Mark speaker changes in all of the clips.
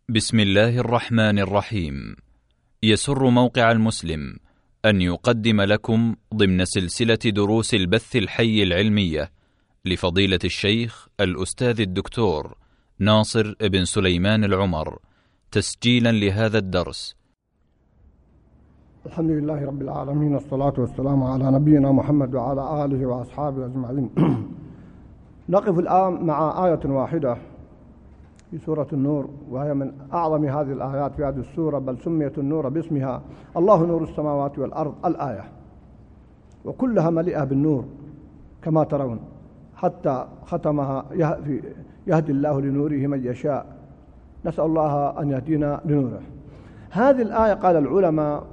Speaker 1: بسم الله الرحمن الرحيم. يسر موقع المسلم أن يقدم لكم ضمن سلسلة دروس البث الحي العلمية لفضيلة الشيخ الأستاذ الدكتور ناصر بن سليمان العمر تسجيلا لهذا الدرس.
Speaker 2: الحمد لله رب العالمين، والصلاة والسلام على نبينا محمد وعلى آله وأصحابه أجمعين. نقف الآن مع آية واحدة في سورة النور، وهي من أعظم هذه الآيات في هذه السورة، بل سميت النور باسمها. الله نور السماوات والأرض الآية، وكلها مليئة بالنور كما ترون، حتى ختمها يهدي الله لنوره من يشاء. نسأل الله أن يهدينا لنوره. هذه الآية قال العلماء: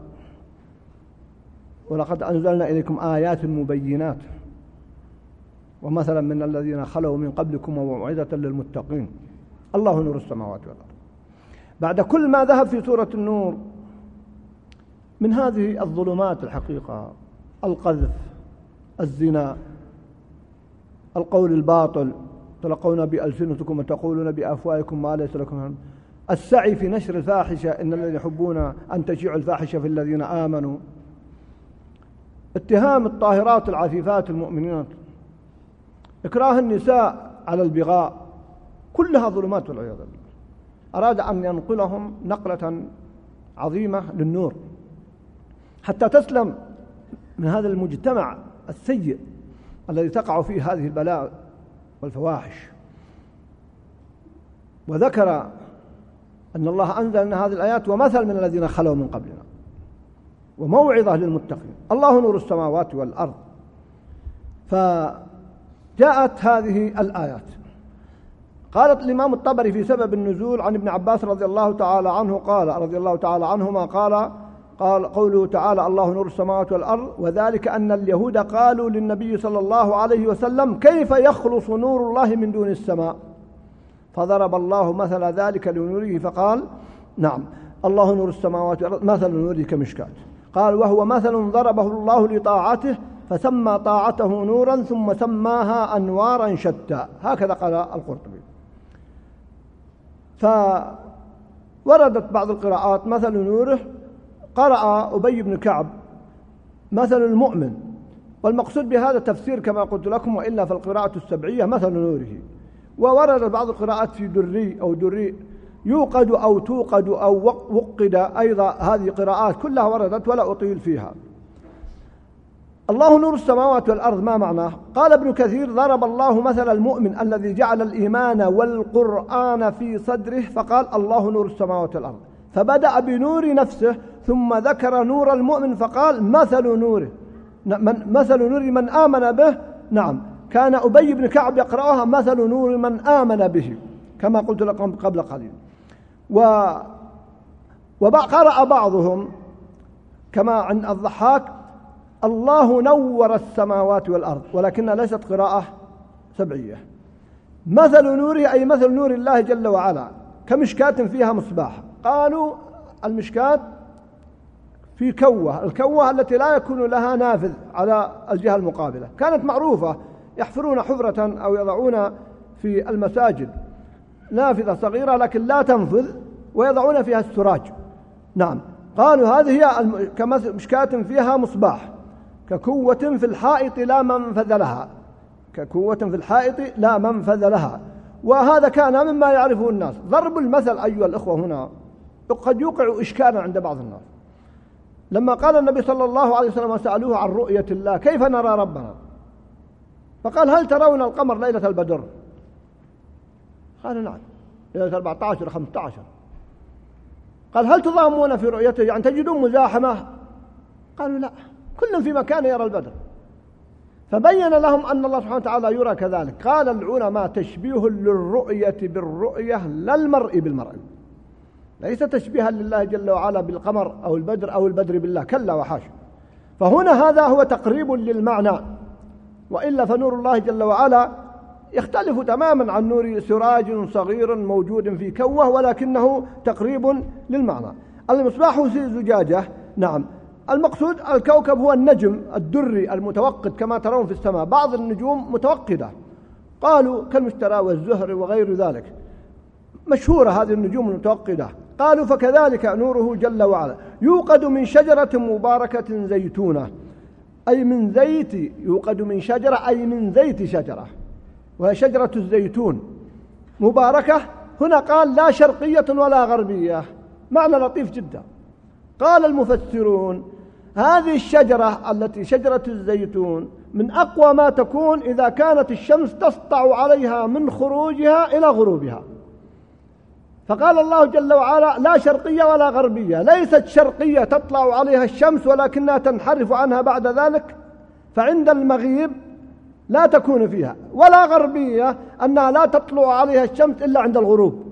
Speaker 2: ولقد أنزلنا إليكم آيات مبينات ومثلا من الذين خلوا من قبلكم وموعظة للمتقين. الله نور السماوات والأرض. بعد كل ما ذهب في سورة النور من هذه الظلمات الحقيقة، القذف، الزنا، القول الباطل، تلقون بألسنتكم وتقولون بأفواهكم ما ليس لكم، السعي في نشر الفاحشة، إن الذين يحبون أن تشيع الفاحشة في الذين آمنوا، اتهام الطاهرات العفيفات المؤمنات، إكراه النساء على البغاء، كلها ظلمات والعياذ بالله. أراد أن ينقلهم نقلة عظيمة للنور حتى تسلم من هذا المجتمع السيء الذي تقع فيه هذه البلاء والفواحش. وذكر أن الله أنزل من هذه الآيات ومثل من الذين خلوا من قبلنا وموعظة للمتقين. الله نور السماوات والأرض. فجاءت هذه الآيات. قالت الإمام الطبري في سبب النزول عن ابن عباس رضي الله تعالى عنه قال رضي الله تعالى عنهما قال قوله تعالى: الله نور السماوات والأرض، وذلك أن اليهود قالوا للنبي صلى الله عليه وسلم: كيف يخلص نور الله من دون السماء؟ فضرب الله مثل ذلك لنوره فقال: نعم، الله نور السماوات والأرض مثل نوره كمشكاة. قال: وهو مثل ضربه الله لطاعته فسمى طاعته نورا ثم سماها أنوارا شتى. هكذا قال القرطبي. فوردت بعض القراءات مثل نوره، قرأ أبي بن كعب مثل المؤمن، والمقصود بهذا تفسير كما قلت لكم، وإلا فالقراءة السبعية مثل نوره. وورد بعض القراءات في دري أو دري، يوقد أو توقد أو وقد، أيضا هذه قراءات كلها وردت ولا أطيل فيها. الله نور السماوات والأرض ما معناه؟ قال ابن كثير: ضرب الله مثل المؤمن الذي جعل الإيمان والقرآن في صدره فقال: الله نور السماوات والأرض، فبدأ بنور نفسه ثم ذكر نور المؤمن فقال: مثل نور من آمن به. نعم، كان أبي بن كعب يقرأها: مثل نور من آمن به، كما قلت لكم قبل قليل. وقرأ بعضهم كما عند الضحاك: الله نور السماوات والأرض، ولكنها ليست قراءة سبعية. مثل نوره أي مثل نور الله جل وعلا كمشكاة فيها مصباح. قالوا المشكاة في كوة، الكوة التي لا يكون لها نافذ على الجهة المقابلة، كانت معروفة، يحفرون حفرة أو يضعون في المساجد نافذة صغيرة لكن لا تنفذ ويضعون فيها السراج. نعم، قالوا هذه هي كمشكاة فيها مصباح، ككوة في الحائط لا منفذ لها، ككوة في الحائط لا منفذ لها. وهذا كان مما يعرفه الناس. ضرب المثل أيها الأخوة هنا قد يوقع إشكالا عند بعض الناس. لما قال النبي صلى الله عليه وسلم وسألوه عن رؤية الله: كيف نرى ربنا؟ فقال: هل ترون القمر ليلة البدر؟ قالوا: نعم، ليلة 14 و15. قال: هل تضامون في رؤيته، يعني تجدون مزاحمة؟ قالوا: لا، كل في مكان يرى البدر. فبين لهم أن الله سبحانه وتعالى يرى كذلك. قال العلماء: تشبيه للرؤية بالرؤية لا المرء بالمرء، ليس تشبيها لله جل وعلا بالقمر أو البدر أو البدر بالله، كلا وحاشا. فهنا هذا هو تقريب للمعنى، وإلا فنور الله جل وعلا يختلف تماما عن نور سراج صغير موجود في كوة، ولكنه تقريب للمعنى. المصباح في زجاجة. نعم، المقصود الكوكب هو النجم الدري المتوقد كما ترون في السماء. بعض النجوم متوقدة، قالوا كالمشتري والزهر وغير ذلك. مشهورة هذه النجوم المتوقدة. قالوا فكذلك نوره جل وعلا يوقد من شجرة مباركة زيتونة، أي من زيت، يوقد من شجرة أي من زيت شجرة، وهي شجرة الزيتون مباركة. هنا قال لا شرقية ولا غربية، معنى لطيف جدا. قال المفسرون هذه الشجرة التي شجرة الزيتون من أقوى ما تكون إذا كانت الشمس تسطع عليها من خروجها إلى غروبها. فقال الله جل وعلا لا شرقية ولا غربية، ليست شرقية تطلع عليها الشمس ولكنها تنحرف عنها بعد ذلك فعند المغيب لا تكون فيها، ولا غربية أنها لا تطلع عليها الشمس إلا عند الغروب.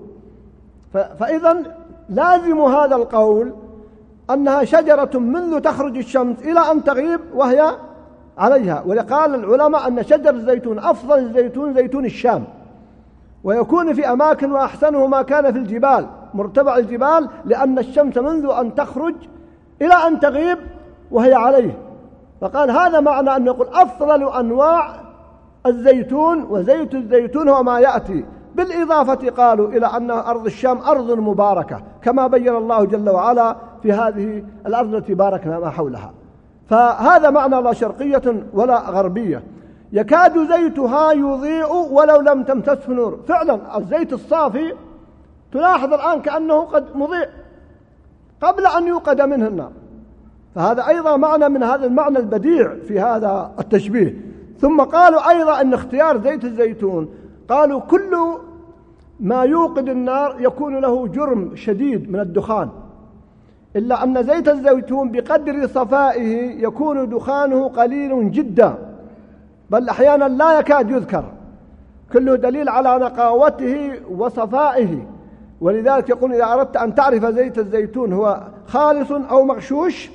Speaker 2: فإذا لازم هذا القول أنها شجرة منذ تخرج الشمس إلى أن تغيب وهي عليها. ولقال العلماء أن شجر الزيتون أفضل الزيتون زيتون الشام، ويكون في أماكن وأحسنه ما كان في الجبال مرتفع الجبال، لأن الشمس منذ أن تخرج إلى أن تغيب وهي عليه. فقال هذا معنى أن يقول أفضل أنواع الزيتون وزيت الزيتون هو ما يأتي. بالإضافة قالوا إلى أن أرض الشام أرض مباركة كما بين الله جل وعلا في هذه الأرض التي باركنا ما حولها. فهذا معنى لا شرقية ولا غربية. يكاد زيتها يضيء ولو لم تمسسه نور. فعلا الزيت الصافي تلاحظ الآن كأنه قد مضيء قبل أن يوقد منه النار. فهذا أيضا معنى من هذا المعنى البديع في هذا التشبيه. ثم قالوا أيضا أن اختيار زيت الزيتون، قالوا كل ما يوقد النار يكون له جرم شديد من الدخان، إلا أن زيت الزيتون بقدر صفائه يكون دخانه قليل جدا، بل أحيانا لا يكاد يذكر، كله دليل على نقاوته وصفائه. ولذلك يقول إذا أردت أن تعرف زيت الزيتون هو خالص أو مغشوش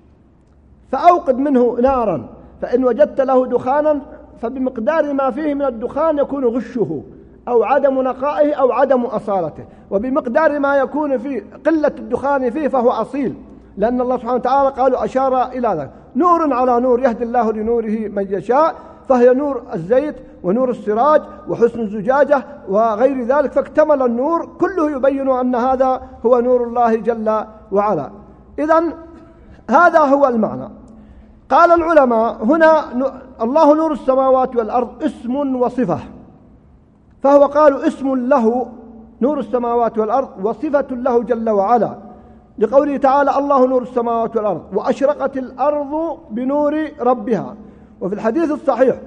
Speaker 2: فأوقد منه نارا، فإن وجدت له دخانا فبمقدار ما فيه من الدخان يكون غشه أو عدم نقائه أو عدم أصالته، وبمقدار ما يكون فيه قلة الدخان فيه فهو أصيل، لأن الله سبحانه وتعالى قالوا أشار إلى ذلك نور على نور يهدي الله لنوره من يشاء، فهي نور الزيت ونور السراج وحسن الزجاجة وغير ذلك، فاكتمل النور كله يبين أن هذا هو نور الله جل وعلا. إذن هذا هو المعنى. قال العلماء هنا الله نور السماوات والأرض اسم وصفة، فهو قالوا اسم له نور السماوات والأرض وصفة له جل وعلا، لقوله تعالى الله نور السماوات والأرض وأشرقت الأرض بنور ربها. وفي الحديث الصحيح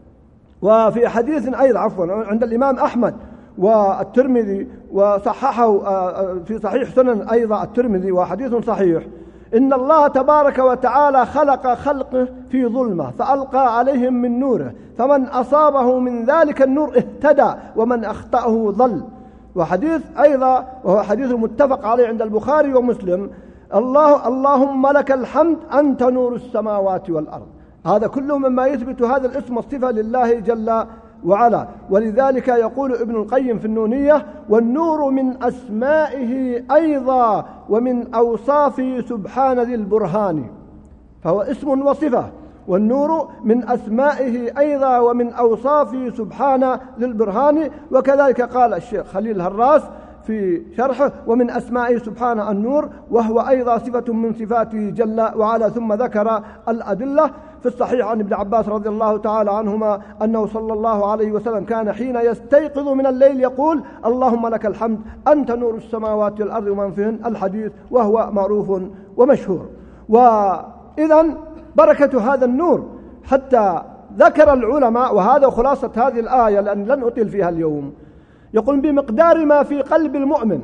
Speaker 2: وفي حديث أيضا عند الإمام أحمد والترمذي وصححه في صحيح سنن أيضا الترمذي وحديث صحيح، إن الله تبارك وتعالى خلق خلقه في ظلمة فألقى عليهم من نوره، فمن أصابه من ذلك النور اهتدى ومن أخطأه ضل. وحديث أيضا وهو حديث متفق عليه عند البخاري ومسلم اللهم لك الحمد أنت نور السماوات والأرض. هذا كله مما يثبت هذا الاسم والصفة لله جل وعلا. ولذلك يقول ابن القيم في النونية والنور من أسمائه أيضا ومن أوصافه سبحان ذي البرهان، فهو اسم وصفة، والنور من أسمائه أيضا ومن أوصافه سبحان ذي البرهان. وكذلك قال الشيخ خليل الهراس في شرحه ومن أسمائه سبحان النور، وهو أيضا صفة من صفاته جل وعلا. ثم ذكر الأدلة في الصحيح عن ابن عباس رضي الله تعالى عنهما أنه صلى الله عليه وسلم كان حين يستيقظ من الليل يقول اللهم لك الحمد أنت نور السماوات والأرض ومن فيهن، الحديث وهو معروف ومشهور. وإذا بركة هذا النور حتى ذكر العلماء، وهذا خلاصة هذه الآية لأن لن أطيل فيها اليوم، يقول بمقدار ما في قلب المؤمن،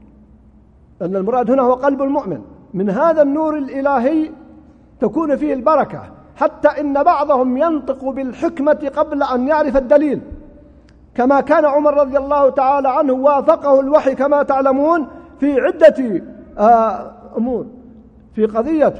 Speaker 2: لأن المراد هنا هو قلب المؤمن، من هذا النور الإلهي تكون فيه البركة، حتى إن بعضهم ينطق بالحكمة قبل أن يعرف الدليل، كما كان عمر رضي الله تعالى عنه وافقه الوحي كما تعلمون في عدة أمور، في قضية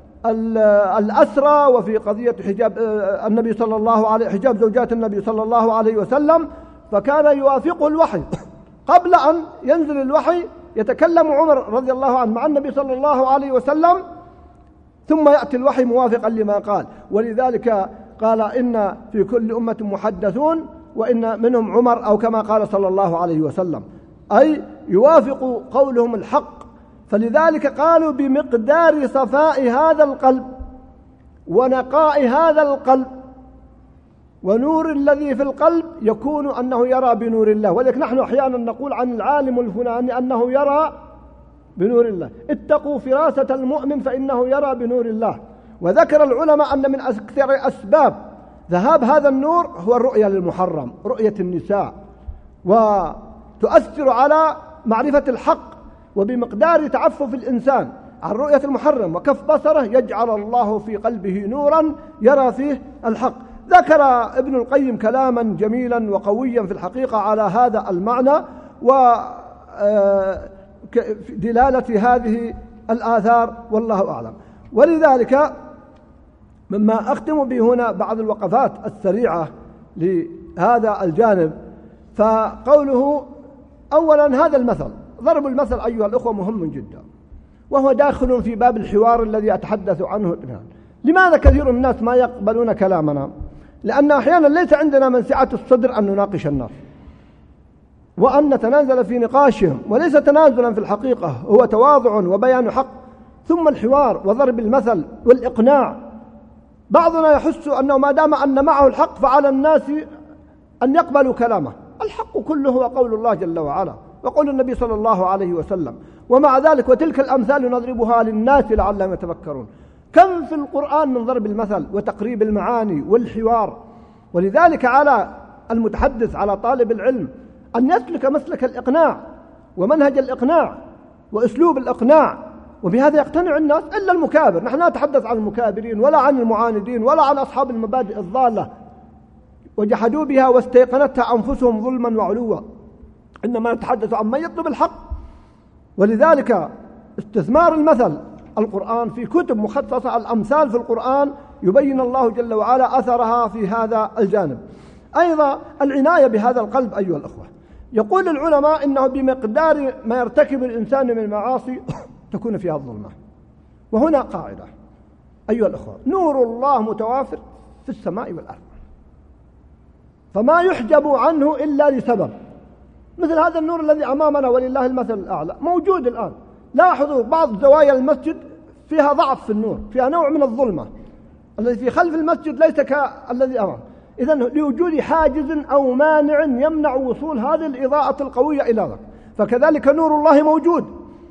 Speaker 2: الأسرى وفي قضية حجاب النبي صلى الله عليه حجاب زوجات النبي صلى الله عليه وسلم، فكان يوافقه الوحي قبل أن ينزل الوحي، يتكلم عمر رضي الله عنه مع النبي صلى الله عليه وسلم ثم يأتي الوحي موافقا لما قال. ولذلك قال إن في كل أمة محدثون وإن منهم عمر، أو كما قال صلى الله عليه وسلم. أي يوافق قولهم الحق. فلذلك قالوا بمقدار صفاء هذا القلب ونقاء هذا القلب ونور الذي في القلب يكون أنه يرى بنور الله. ولذلك نحن أحيانا نقول عن العالم الفلاني أنه يرى بنور الله. اتقوا فراسة المؤمن فإنه يرى بنور الله. وذكر العلماء أن من أكثر أسباب ذهاب هذا النور هو الرؤية للمحرم، رؤية النساء، وتؤثر على معرفة الحق. وبمقدار تعفف الإنسان عن رؤية المحرم وكف بصره يجعل الله في قلبه نورا يرى فيه الحق. ذكر ابن القيم كلاما جميلا وقويا في الحقيقة على هذا المعنى ودلالة هذه الآثار، والله أعلم. ولذلك مما أختم به هنا بعض الوقفات السريعة لهذا الجانب، فقوله أولا هذا المثل، ضرب المثل أيها الأخوة مهم جدا، وهو داخل في باب الحوار الذي أتحدث عنه الآن. لماذا كثير من الناس ما يقبلون كلامنا؟ لأن أحيانا ليس عندنا من سعة الصدر أن نناقش الناس وأن نتنازل في نقاشهم، وليس تنازلا في الحقيقة، هو تواضع وبيان حق، ثم الحوار وضرب المثل والإقناع. بعضنا يحس أنه ما دام أن معه الحق فعلى الناس أن يقبلوا كلامه. الحق كله هو قول الله جل وعلا وقول النبي صلى الله عليه وسلم، ومع ذلك وتلك الأمثال نضربها للناس لعلهم يتفكرون. كم في القرآن من ضرب المثل وتقريب المعاني والحوار. ولذلك على المتحدث، على طالب العلم، أن يسلك مسلك الإقناع ومنهج الإقناع وأسلوب الإقناع، وبهذا يقتنع الناس إلا المكابر. نحن لا نتحدث عن المكابرين ولا عن المعاندين ولا عن أصحاب المبادئ الضالة وجحدوا بها واستيقنتها أنفسهم ظلما وعلوا، إنما نتحدث عن من يطلب الحق. ولذلك استثمار المثل القرآن في كتب مخصصة، الأمثال في القرآن يبين الله جل وعلا أثرها في هذا الجانب. أيضا العناية بهذا القلب أيها الأخوة. يقول العلماء إنه بمقدار ما يرتكب الإنسان من المعاصي تكون فيها الظلمة. وهنا قاعدة أيها الأخوة، نور الله متوافر في السماء والأرض، فما يحجب عنه إلا لسبب. مثل هذا النور الذي أمامنا ولله المثل الأعلى موجود الآن. لاحظوا بعض زوايا المسجد فيها ضعف في النور، فيها نوع من الظلمة. الذي في خلف المسجد ليس كالذي أمام. إذن لوجود حاجز أو مانع يمنع وصول هذه الإضاءة القوية إلى ذلك. فكذلك نور الله موجود.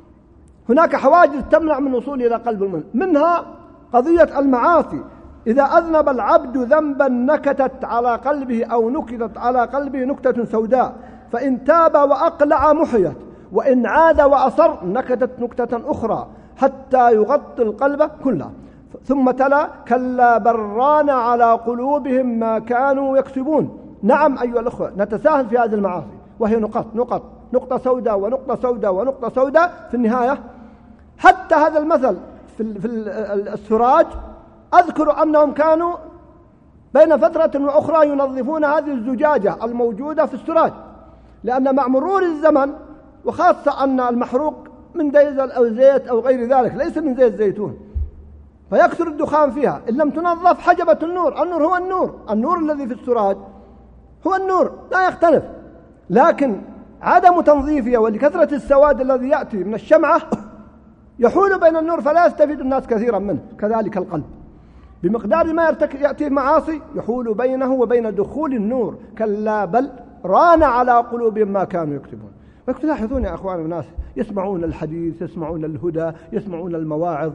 Speaker 2: هناك حواجز تمنع من وصول إلى قلب المؤمن، منها قضية المعاصي. إذا أذنب العبد ذنبا نكتت على قلبه أو نكتت على قلبه نكتة سوداء، فإن تاب وأقلع محيت، وإن عاد وأصر نكتت نكتة أخرى حتى يغطي القلب كله. ثم تلا كلا بران على قلوبهم ما كانوا يكسبون. نعم أيها الأخوة، نتساهل في هذه المعاصي وهي نقطة سوداء ونقطة سوداء ونقطة سوداء في النهاية. حتى هذا المثل في السراج، أذكر أنهم كانوا بين فترة وأخرى ينظفون هذه الزجاجة الموجودة في السراج، لأن مع مرور الزمن، وخاصة أن المحروق من ديزل أو زيت أو غير ذلك ليس من زيت زيتون، فيكثر الدخان فيها. إن لم تنظف حجبت النور. النور هو النور الذي في السراج هو النور لا يختلف، لكن عدم تنظيفها ولكثرة السواد الذي يأتي من الشمعة يحول بين النور فلا يستفيد الناس كثيرا منه. كذلك القلب بمقدار ما يأتي المعاصي يحول بينه وبين دخول النور. كلا بل ران على قلوبهم ما كانوا يكتبون. تلاحظون يا أخوان الناس يسمعون الحديث، يسمعون الهدى، يسمعون المواعظ،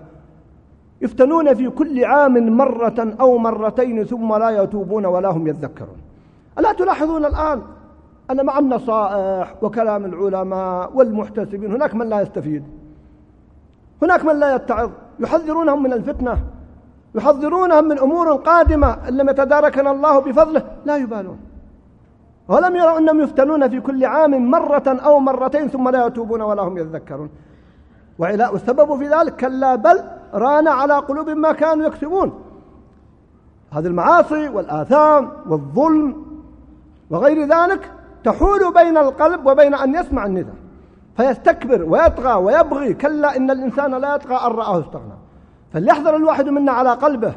Speaker 2: يفتنون في كل عام مرة أو مرتين ثم لا يتوبون ولا هم يذكرون. ألا تلاحظون الآن أن مع النصائح وكلام العلماء والمحتسبين هناك من لا يستفيد، هناك من لا يتعظ، يحذرونهم من الفتنة، يحذرونهم من أمور قادمة إن لم يتداركنا الله بفضله لا يبالون، ولم يروا أنهم يفتنون في كل عام مرة أو مرتين ثم لا يتوبون ولا هم يذكرون. والسبب في ذلك كلا بل ران على قلوب ما كانوا يكسبون. هذه المعاصي والآثام والظلم وغير ذلك تحول بين القلب وبين أن يسمع النداء فيستكبر ويطغى ويبغي. كلا إن الإنسان لا يطغى أن رآه استغنى. فليحذر الواحد منا على قلبه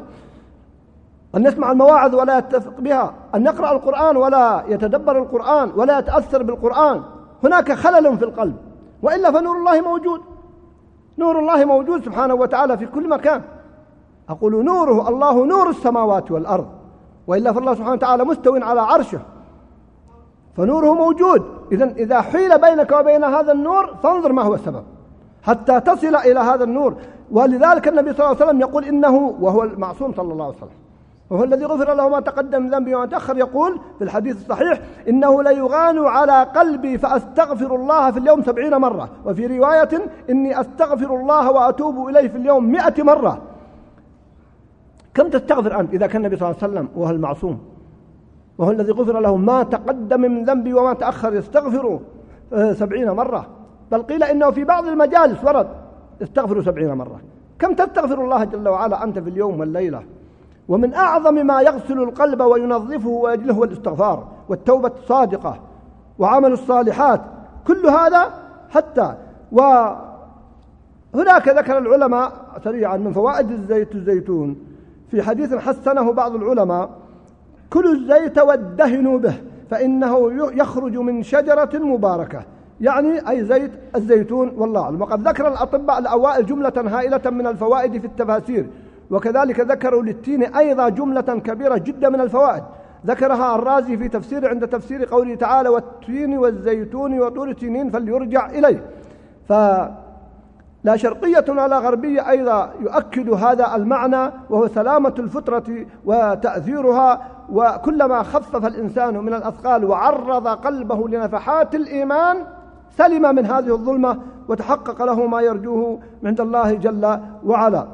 Speaker 2: أن يسمع المواعظ ولا يتفق بها، أن يقرأ القرآن ولا يتدبر القرآن ولا يتأثر بالقرآن. هناك خلل في القلب، وإلا فنور الله موجود. نور الله موجود سبحانه وتعالى في كل مكان. أقول نوره، الله نور السماوات والأرض، وإلا فالله سبحانه وتعالى مستو على عرشه، فنوره موجود. إذا حيل بينك وبين هذا النور فانظر ما هو السبب حتى تصل إلى هذا النور. ولذلك النبي صلى الله عليه وسلم يقول إنه، وهو المعصوم صلى الله عليه وسلم، وهو الذي غفر له ما تقدم من ذنبه وما تأخر، يقول في الحديث الصحيح: إنه ليغان على قلبي فأستغفر الله في اليوم 70 مرة، وفي رواية: إني أستغفر الله وأتوب إليه في اليوم 100 مرة. كم تستغفر أنت إذا كان النبي صلى الله عليه وسلم وهو المعصوم وهو الذي غفر له ما تقدم من ذنبه وما تأخر يستغفر 70 مرة؟ بل قيل إنه في بعض المجالس ورد استغفروا 70 مرة. كم تستغفر الله جل وعلا أنت في اليوم والليلة؟ ومن أعظم ما يغسل القلب وينظفه ويجله هو الاستغفار والتوبة الصادقة وعمل الصالحات، كل هذا. حتى وهناك ذكر العلماء سريعا من فوائد الزيتون في حديث حسنه بعض العلماء: كلوا الزيت وادهنوا به فإنه يخرج من شجرة مباركة، يعني أي زيت الزيتون. والله أعلم. وقد ذكر الأطباء الأوائل جملة هائلة من الفوائد في التفاسير، وكذلك ذكروا للتين أيضا جملة كبيرة جدا من الفوائد، ذكرها الرازي في تفسير عند تفسير قوله تعالى: والتين والزيتون وطور سينين فليرجع إليه. فلا شرقية ولا غربية أيضا يؤكد هذا المعنى، وهو سلامة الفطرة وتأثيرها. وكلما خفف الإنسان من الأثقال وعرض قلبه لنفحات الإيمان سلم من هذه الظلمة وتحقق له ما يرجوه عند الله جل وعلا.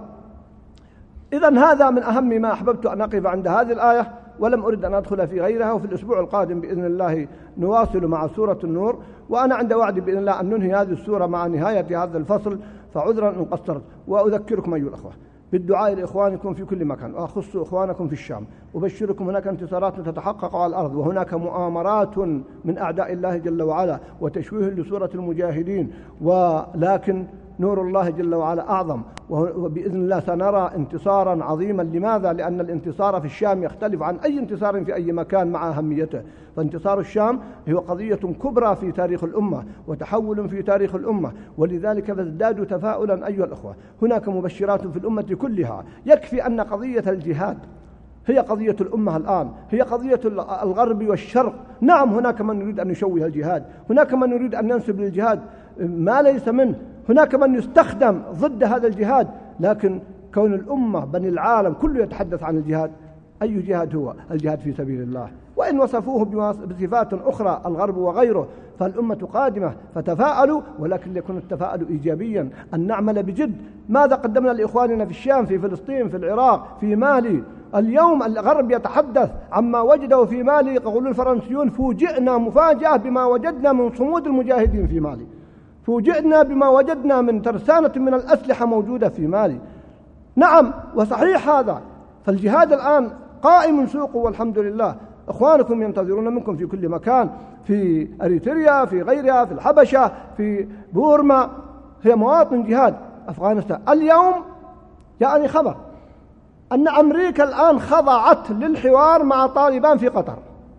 Speaker 2: إذن هذا من أهم ما أحببت أن أقف عند هذه الآية، ولم أرد أن أدخل في غيرها. وفي الأسبوع القادم بإذن الله نواصل مع سورة النور، وأنا عند وعد بإذن الله أن ننهي هذه السورة مع نهاية هذا الفصل، فعذرا إن قصرت. وأذكركم أيها الأخوة بالدعاء لإخوانكم في كل مكان، وأخص إخوانكم في الشام. أبشركم هناك انتصارات تتحقق على الأرض، وهناك مؤامرات من أعداء الله جل وعلا وتشويه لسورة المجاهدين، ولكن نور الله جل وعلا أعظم، وبإذن الله سنرى انتصارا عظيما. لماذا؟ لأن الانتصار في الشام يختلف عن أي انتصار في أي مكان مع أهميته. فانتصار الشام هو قضية كبرى في تاريخ الأمة وتحول في تاريخ الأمة، ولذلك فازدادوا تفاؤلا أيها الأخوة. هناك مبشرات في الأمة كلها. يكفي أن قضية الجهاد هي قضية الأمة الآن، هي قضية الغرب والشرق. نعم هناك من يريد أن يشوه الجهاد، هناك من يريد أن ينسب للجهاد ما ليس منه، هناك من يستخدم ضد هذا الجهاد. لكن كون الأمة بل العالم كله يتحدث عن الجهاد، أي جهاد هو؟ الجهاد في سبيل الله. وإن وصفوه بصفات أخرى الغرب وغيره، فالأمة قادمة، فتفاءلوا، ولكن يكون التفاؤل إيجابيا، أن نعمل بجد. ماذا قدمنا لإخواننا في الشام، في فلسطين، في العراق، في مالي؟ اليوم الغرب يتحدث عما وجده في مالي. يقول الفرنسيون: فوجئنا مفاجأة بما وجدنا من صمود المجاهدين في مالي، فوجئنا بما وجدنا من ترسانة من الأسلحة موجودة في مالي. نعم وصحيح هذا. فالجهاد الآن قائم سوقه والحمد لله. إخوانكم ينتظرون منكم في كل مكان، في أريتريا، في غيرها، في الحبشة، في بورما، هي مواطن جهاد. أفغانستان اليوم يعني خبر أن أمريكا الآن خضعت للحوار مع طالبان في قطر.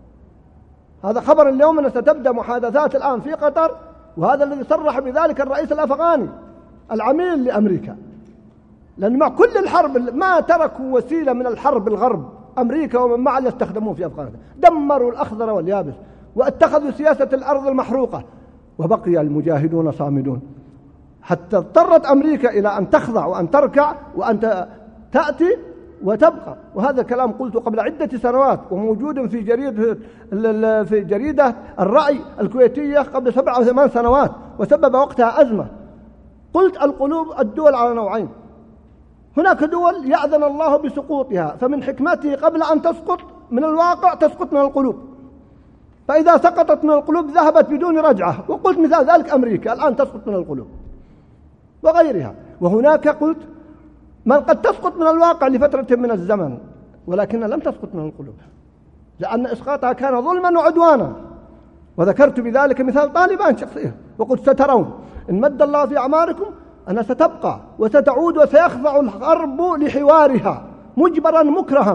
Speaker 2: هذا خبر اليوم أن ستبدأ محادثات الآن في قطر، وهذا الذي صرح بذلك الرئيس الأفغاني العميل لأمريكا. لأن مع كل الحرب ما تركوا وسيلة من الحرب الغرب، أمريكا ومن معها استخدموه في أفغانستان، دمروا الأخضر واليابس واتخذوا سياسة الأرض المحروقة، وبقي المجاهدون صامدون، حتى اضطرت أمريكا إلى أن تخضع وأن تركع وأن تأتي وتبقى. وهذا الكلام قلته قبل عدة سنوات، وموجود في جريدة الرأي الكويتية قبل 7 أو 8 سنوات، وسبب وقتها أزمة. قلت الدول على نوعين: هناك دول يأذن الله بسقوطها، فمن حكمته قبل أن تسقط من الواقع تسقط من القلوب، فإذا سقطت من القلوب ذهبت بدون رجعة. وقلت مثال ذلك أمريكا الآن تسقط من القلوب وغيرها. وهناك قلت من قد تسقط من الواقع لفترة من الزمن، ولكنها لم تسقط من القلوب، لأن إسقاطها كان ظلما وعدوانا. وذكرت بذلك مثال طالبان شخصيا، وقلت سترون إن مد الله في أعماركم أنها ستبقى وستعود، وسيخضع الغرب لحوارها مجبرا مكرها.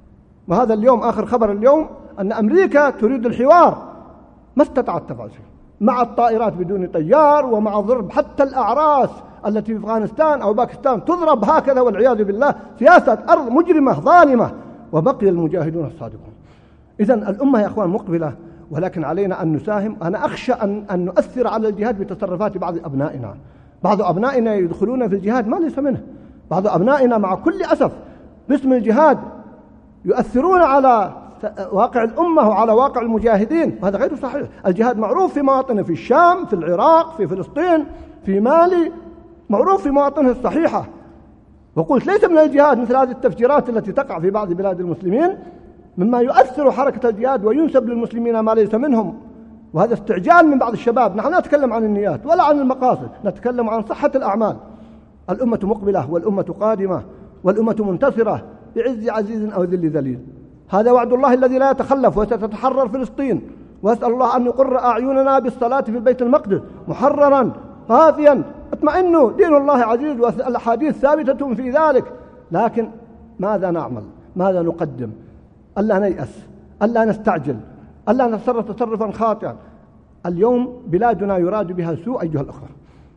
Speaker 2: وهذا اليوم آخر خبر اليوم أن أمريكا تريد الحوار، ما استطاعت تفعل شيء، مع الطائرات بدون طيار، ومع ضرب حتى الأعراس التي في أفغانستان أو باكستان تضرب هكذا والعياذ بالله، سياسة أرض مجرمة ظالمة، وبقي المجاهدون الصادقون. إذن الأمة يا أخوان مقبلة، ولكن علينا أن نساهم. أنا أخشى أن نؤثر على الجهاد بتصرفات بعض أبنائنا. بعض أبنائنا يدخلون في الجهاد ما ليس منه. بعض أبنائنا مع كل أسف باسم الجهاد يؤثرون على واقع الأمة وعلى واقع المجاهدين، وهذا غير صحيح. الجهاد معروف في مواطنه، في الشام، في العراق، في فلسطين، في مالي، معروف في مواطنه الصحيحة. وقلت ليس من الجهاد مثل هذه التفجيرات التي تقع في بعض بلاد المسلمين مما يؤثر حركة الجهاد وينسب للمسلمين ما ليس منهم، وهذا استعجال من بعض الشباب. نحن لا نتكلم عن النيات ولا عن المقاصد، نتكلم عن صحة الأعمال. الأمة مقبلة، والأمة قادمة، والأمة منتصرة بعز عزيز أو ذل ذليل. هذا وعد الله الذي لا يتخلف، وستتحرر فلسطين، وأسأل الله أن يقر أعيننا بالصلاة في البيت المقدس محررا قافيا. اطمئنوا، دين الله عزيز، والأحاديث ثابتة في ذلك. لكن ماذا نعمل؟ ماذا نقدم؟ ألا نيأس، ألا نستعجل، ألا نتصرف تصرفا خاطئا. اليوم بلادنا يراد بها سوء أيها الأخوة،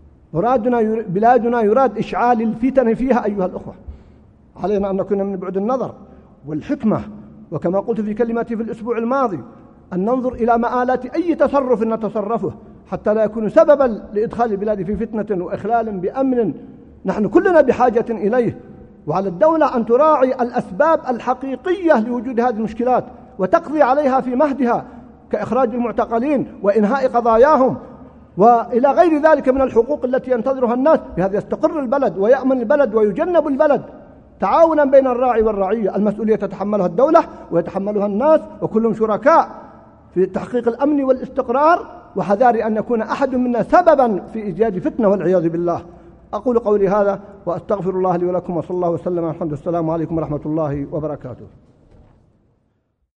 Speaker 2: بلادنا يراد إشعال الفتن فيها أيها الأخوة. علينا أن نكون من بعد النظر والحكمة، وكما قلت في كلمتي في الأسبوع الماضي، أن ننظر إلى مآلات أي تصرف نتصرفه حتى لا يكون سببا لإدخال البلاد في فتنة وإخلال بأمن نحن كلنا بحاجة إليه. وعلى الدولة أن تراعي الأسباب الحقيقية لوجود هذه المشكلات وتقضي عليها في مهدها، كإخراج المعتقلين وإنهاء قضاياهم وإلى غير ذلك من الحقوق التي ينتظرها الناس. بهذا يستقر البلد ويأمن البلد ويجنب البلد، تعاونا بين الراعي والرعية. المسؤولية تتحملها الدولة ويتحملها الناس، وكلهم شركاء في تحقيق الأمن والاستقرار، وحذار أن يكون أحد منا سببا في إيجاد فتنة والعياذ بالله. أقول قولي هذا وأستغفر الله لي ولكم، وصلى الله وسلم على محمد. السلام عليكم ورحمة الله وبركاته.